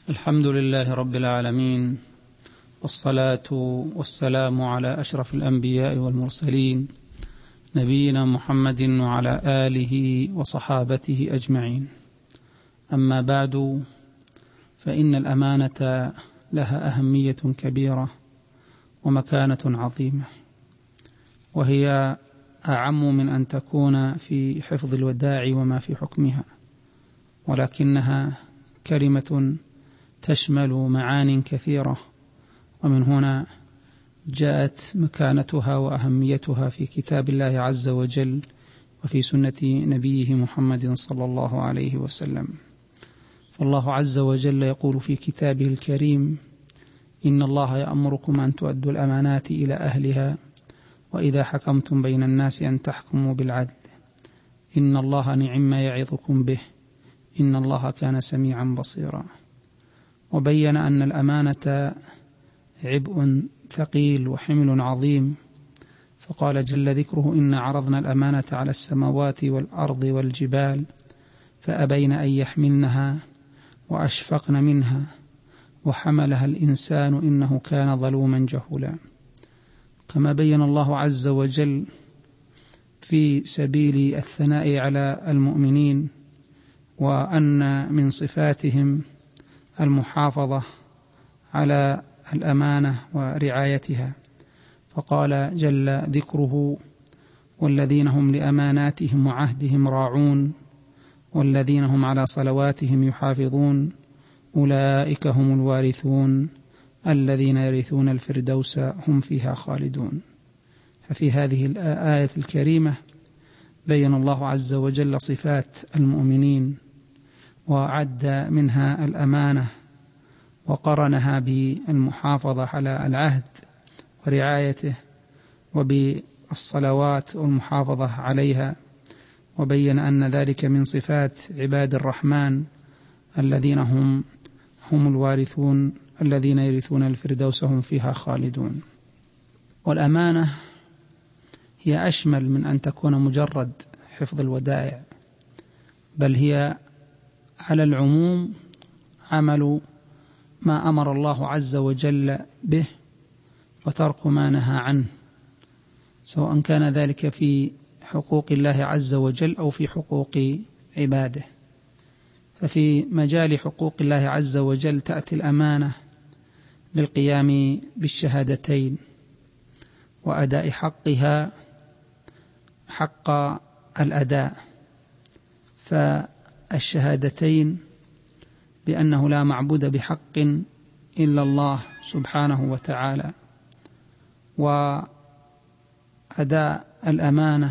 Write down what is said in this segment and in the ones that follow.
الحمد لله رب العالمين، والصلاة والسلام على أشرف الأنبياء والمرسلين نبينا محمد وعلى آله وصحابته أجمعين. أما بعد، فإن الأمانة لها أهمية كبيرة ومكانة عظيمة، وهي أعم من أن تكون في حفظ الوداع وما في حكمها، ولكنها كلمة تشمل معان كثيرة، ومن هنا جاءت مكانتها وأهميتها في كتاب الله عز وجل وفي سنة نبيه محمد صلى الله عليه وسلم. فالله عز وجل يقول في كتابه الكريم: إن الله يأمركم أن تؤدوا الأمانات إلى أهلها وإذا حكمتم بين الناس أن تحكموا بالعدل إن الله نعم ما يعظكم به إن الله كان سميعا بصيرا. وبين أن الأمانة عبء ثقيل وحمل عظيم، فقال جل ذكره: إن عرضنا الأمانة على السماوات والأرض والجبال فأبين أن يحملنها وأشفقن منها وحملها الإنسان إنه كان ظلوما جهولا. كما بين الله عز وجل في سبيل الثناء على المؤمنين وأن من صفاتهم المحافظة على الأمانة ورعايتها، فقال جل ذكره: والذين هم لأماناتهم وعهدهم راعون والذين هم على صلواتهم يحافظون أولئك هم الوارثون الذين يرثون الفردوس هم فيها خالدون. ففي هذه الآية الكريمة بين الله عز وجل صفات المؤمنين وعد منها الأمانة وقرنها بالمحافظة على العهد ورعايته وبالصلوات والمحافظة عليها، وبين أن ذلك من صفات عباد الرحمن الذين هم الوارثون الذين يرثون الفردوس هم فيها خالدون. والأمانة هي أشمل من أن تكون مجرد حفظ الودائع، بل هي على العموم عمل ما أمر الله عز وجل به وترك ما نهى عنه، سواء كان ذلك في حقوق الله عز وجل أو في حقوق عباده. ففي مجال حقوق الله عز وجل تأتي الأمانة بالقيام بالشهادتين وأداء حقها حق الأداء، فالشهادتين بأنه لا معبود بحق إلا الله سبحانه وتعالى، وأداء الأمانة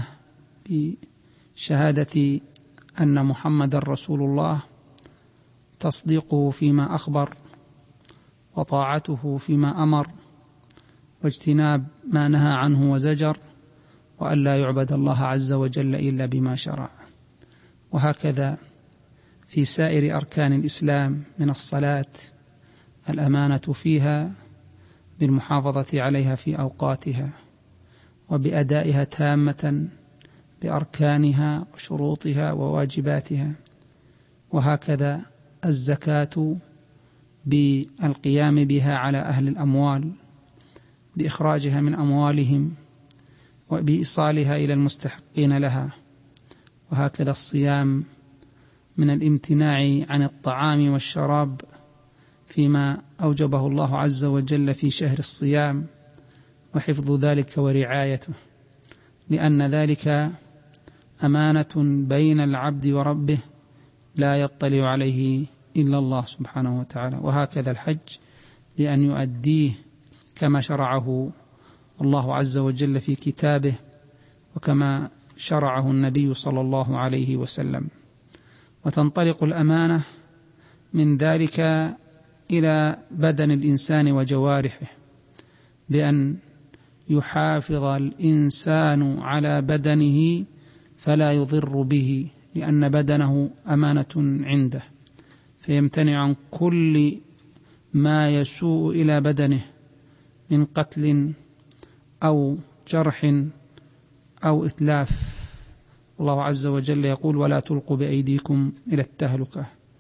بشهادة أن محمد رسول الله، تصديقه فيما أخبر وطاعته فيما أمر واجتناب ما نهى عنه وزجر، وأن لا يعبد الله عز وجل إلا بما شرع. وهكذا في سائر أركان الإسلام من الصلاة الأمانة فيها بالمحافظة عليها في أوقاتها وبأدائها تامة بأركانها وشروطها وواجباتها. وهكذا الزكاة بالقيام بها على أهل الأموال بإخراجها من أموالهم وبإيصالها إلى المستحقين لها. وهكذا الصيام من الامتناع عن الطعام والشراب فيما أوجبه الله عز وجل في شهر الصيام، وحفظ ذلك ورعايته، لأن ذلك أمانة بين العبد وربه لا يطلع عليه إلا الله سبحانه وتعالى. وهكذا الحج بأن يؤديه كما شرعه الله عز وجل في كتابه وكما شرعه النبي صلى الله عليه وسلم. وتنطلق الأمانة من ذلك إلى بدن الإنسان وجوارحه، بأن يحافظ الإنسان على بدنه فلا يضر به، لأن بدنه أمانة عنده، فيمتنع عن كل ما يسوء إلى بدنه من قتل أو جرح أو إتلاف. الله عز وجل يقول: ولا تلقوا بأيديكم إلى التهلكة.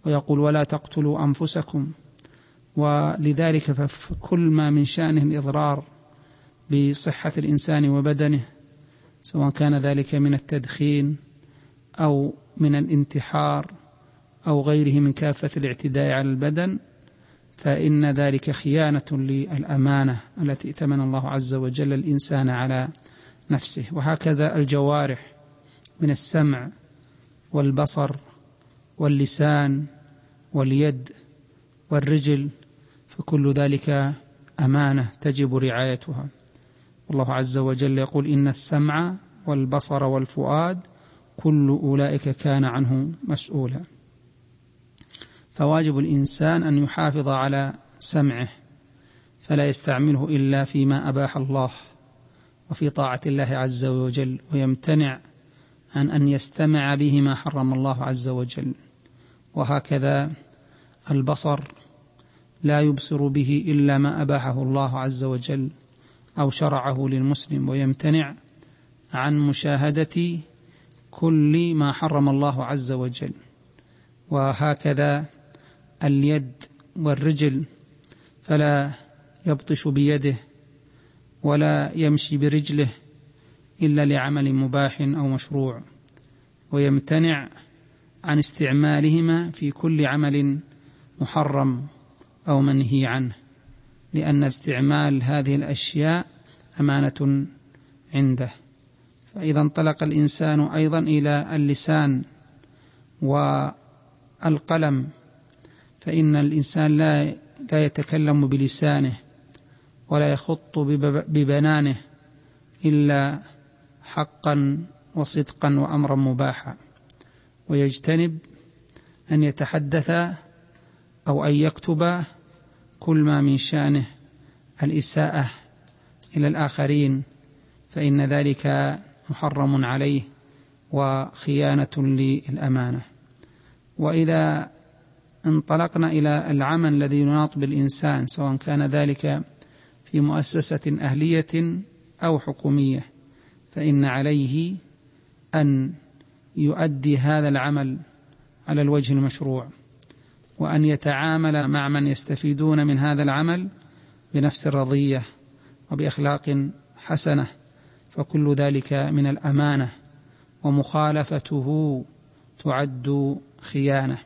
ويقول ولا تقتلوا أنفسكم. ولذلك فكل ما من شأنه الإضرار بصحة الإنسان وبدنه، سواء كان ذلك من التدخين أو من الانتحار أو غيره من كافة الاعتداء على البدن، فإن ذلك خيانة للأمانة التي ائتمن الله عز وجل الإنسان على نفسه. وهكذا الجوارح من السمع والبصر واللسان واليد والرجل، فكل ذلك أمانة تجب رعايتها. والله عز وجل يقول إن السمع والبصر والفؤاد كل أولئك كان عنه مسؤولا. فواجب الإنسان أن يحافظ على سمعه فلا يستعمله إلا فيما أباح الله وفي طاعة الله عز وجل، ويمتنع عن أن يستمع به ما حرم الله عز وجل. وهكذا البصر لا يبصر به إلا ما أباحه الله عز وجل أو شرعه للمسلم، ويمتنع عن مشاهدة كل ما حرم الله عز وجل. وهكذا اليد والرجل، فلا يبطش بيده ولا يمشي برجله إلا لعمل مباح أو مشروع، ويمتنع عن استعمالهما في كل عمل محرم أو منهي عنه، لأن استعمال هذه الأشياء أمانة عنده. فإذا انطلق الإنسان أيضا إلى اللسان والقلم، فإن الإنسان لا يتكلم بلسانه ولا يخط ببنانه إلا حقا وصدقا وأمرا مباحا، ويجتنب أن يتحدث أو أن يكتب كل ما من شأنه الإساءة إلى الآخرين، فإن ذلك محرم عليه وخيانة للأمانة. وإذا انطلقنا إلى العمل الذي يناط بالإنسان، سواء كان ذلك في مؤسسة أهلية أو حكومية، فإن عليه أن يؤدي هذا العمل على الوجه المشروع، وأن يتعامل مع من يستفيدون من هذا العمل بنفس الرضية وبأخلاق حسنة، فكل ذلك من الأمانة، ومخالفته تعد خيانة.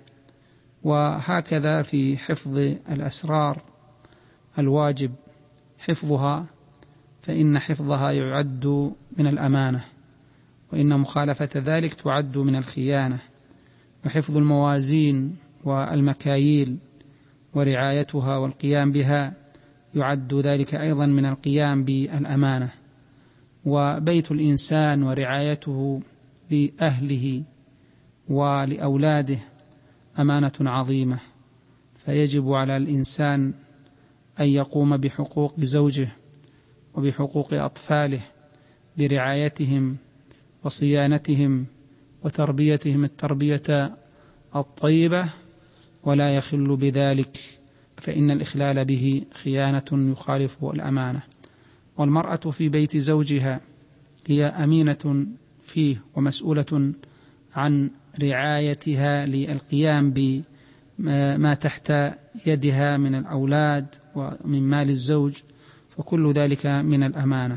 وهكذا في حفظ الأسرار الواجب حفظها، فإن حفظها يعد من الأمانة، وإن مخالفة ذلك تعد من الخيانة. وحفظ الموازين والمكاييل ورعايتها والقيام بها يعد ذلك أيضا من القيام بالأمانة. وبيت الإنسان ورعايته لأهله ولأولاده أمانة عظيمة، فيجب على الإنسان أن يقوم بحقوق زوجه وبحقوق أطفاله، برعايتهم وصيانتهم وتربيتهم التربية الطيبة، ولا يخل بذلك، فإن الإخلال به خيانة يخالف الأمانة. والمرأة في بيت زوجها هي أمينة فيه ومسؤولة عن رعايتها للقيام بما تحت يدها من الأولاد ومن مال الزوج، فكل ذلك من الأمانة.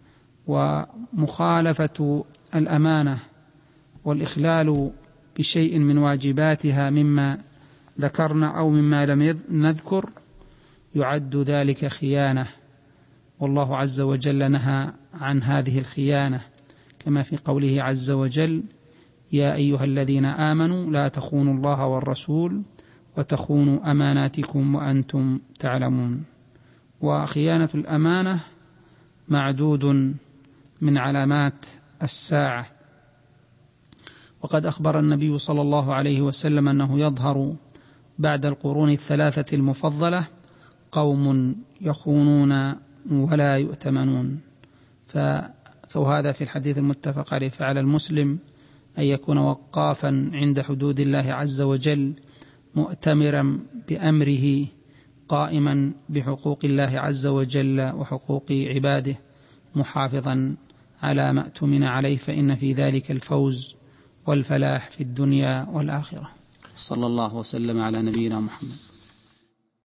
ومخالفة الأمانة والإخلال بشيء من واجباتها مما ذكرنا أو مما لم نذكر يعد ذلك خيانة، والله عز وجل نهى عن هذه الخيانة، كما في قوله عز وجل يا أيها الذين آمنوا لا تخونوا الله والرسول وتخونوا أماناتكم وأنتم تعلمون. وخيانة الأمانة معدود من علامات الساعة، وقد أخبر النبي صلى الله عليه وسلم أنه يظهر بعد القرون الثلاثة المفضلة قوم يخونون ولا يؤتمنون. فهذا في الحديث المتفق عليه. فعلى المسلم أن يكون وقافا عند حدود الله عز وجل، مؤتمرا بأمره، قائما بحقوق الله عز وجل وحقوق عباده، محافظا على ما اؤتمن عليه، فإن في ذلك الفوز والفلاح في الدنيا والآخرة. صلى الله وسلم على نبينا محمد.